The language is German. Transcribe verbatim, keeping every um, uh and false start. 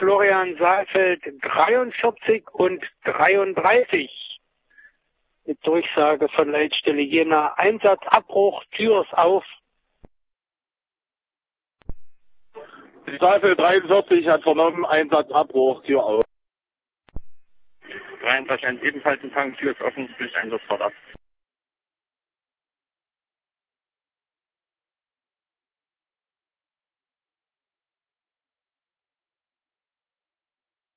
Florian Saalfeld dreiundvierzig und dreiunddreißig. Mit Durchsage von Leitstelle Jena, Einsatzabbruch, Tür ist auf. Saalfeld dreiundvierzig hat vernommen, Einsatzabbruch, Tür auf. dreiunddreißig ebenfalls empfangen, Tür ist offen, Lichteinsatzfahrt ab.